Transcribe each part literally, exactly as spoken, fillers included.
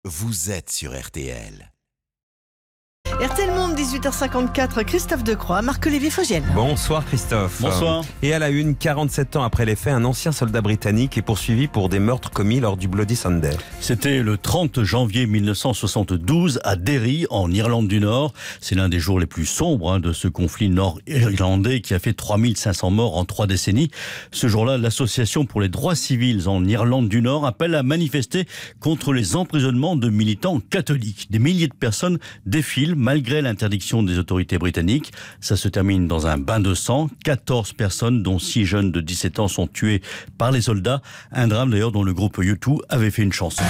vous êtes sur R T L. R T L Monde, dix-huit heures cinquante-quatre, Christophe Decroix, Marc-Olivier Fogiel. Bonsoir Christophe. Bonsoir. Et à la une, quarante-sept ans après les faits, un ancien soldat britannique est poursuivi pour des meurtres commis lors du Bloody Sunday. C'était le trente janvier mille neuf cent soixante-douze à Derry, en Irlande du Nord. C'est l'un des jours les plus sombres hein, de ce conflit nord-irlandais qui a fait trois mille cinq cents morts en trois décennies. Ce jour-là, l'Association pour les droits civils en Irlande du Nord appelle à manifester contre les emprisonnements de militants catholiques. Des milliers de personnes défilent malgré l'interdiction des autorités britanniques. Ça se termine dans un bain de sang. quatorze personnes, dont six jeunes de dix-sept ans, sont tuées par les soldats. Un drame d'ailleurs dont le groupe U deux avait fait une chanson.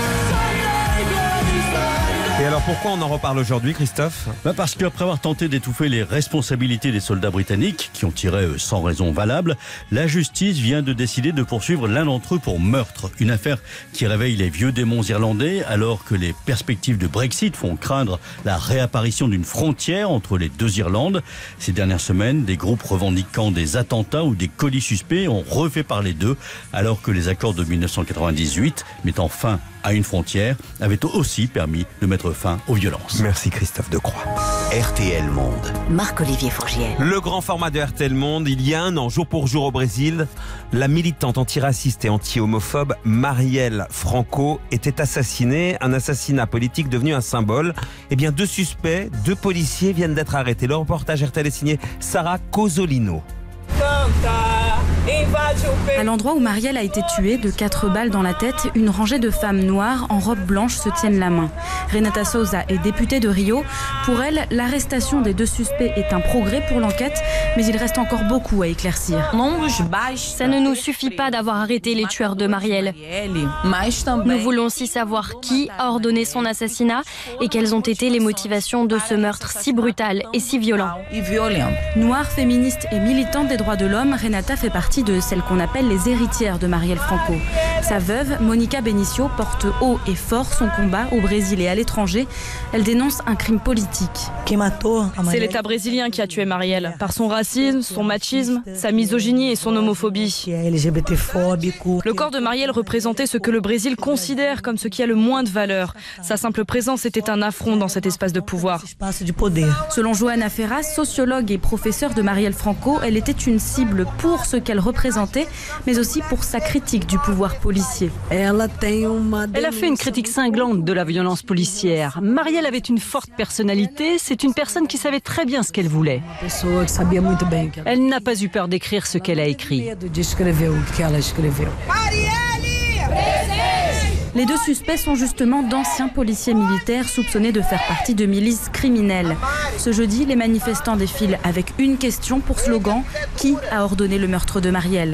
Et alors pourquoi on en reparle aujourd'hui, Christophe ? Bah parce qu'après avoir tenté d'étouffer les responsabilités des soldats britanniques, qui ont tiré sans raison valable, la justice vient de décider de poursuivre l'un d'entre eux pour meurtre. Une affaire qui réveille les vieux démons irlandais, alors que les perspectives de Brexit font craindre la réapparition d'une frontière entre les deux Irlandes. Ces dernières semaines, des groupes revendiquant des attentats ou des colis suspects ont refait parler d'eux, alors que les accords de mille neuf cent quatre-vingt-dix-huit, mettant fin à une frontière, avaient aussi permis de mettre fin aux violences. Merci Christophe Decroix. R T L Monde. Marc-Olivier Fogiel. Le grand format de R T L Monde, il y a un an, jour pour jour au Brésil, la militante antiraciste et anti-homophobe Marielle Franco était assassinée, un assassinat politique devenu un symbole. Eh bien, deux suspects, deux policiers viennent d'être arrêtés. Le reportage R T L est signé Sarah Cosolino. À l'endroit où Marielle a été tuée, de quatre balles dans la tête, une rangée de femmes noires en robe blanche se tiennent la main. Renata Souza est députée de Rio. Pour elle, l'arrestation des deux suspects est un progrès pour l'enquête, mais il reste encore beaucoup à éclaircir. Ça ne nous suffit pas d'avoir arrêté les tueurs de Marielle. Nous voulons aussi savoir qui a ordonné son assassinat et quelles ont été les motivations de ce meurtre si brutal et si violent. Noire, féministe et militante des droits de l'homme, Renata fait partie de celles qu'on appelle les héritières de Marielle Franco. Sa veuve, Monica Benicio, porte haut et fort son combat au Brésil et à l'étranger. Elle dénonce un crime politique. C'est l'État brésilien qui a tué Marielle, par son racisme, son machisme, sa misogynie et son homophobie. Le corps de Marielle représentait ce que le Brésil considère comme ce qui a le moins de valeur. Sa simple présence était un affront dans cet espace de pouvoir. Selon Johanna Ferraz, sociologue et professeure de Marielle Franco, elle était une cible pour ce qu'elle représentait, mais aussi pour sa critique du pouvoir policier. Elle a fait une critique cinglante de la violence policière. Marielle avait une forte personnalité, c'est une personne qui savait très bien ce qu'elle voulait. Elle n'a pas eu peur d'écrire ce qu'elle a écrit. Les deux suspects sont justement d'anciens policiers militaires soupçonnés de faire partie de milices criminelles. Ce jeudi, les manifestants défilent avec une question pour slogan : qui a ordonné le meurtre de Marielle ?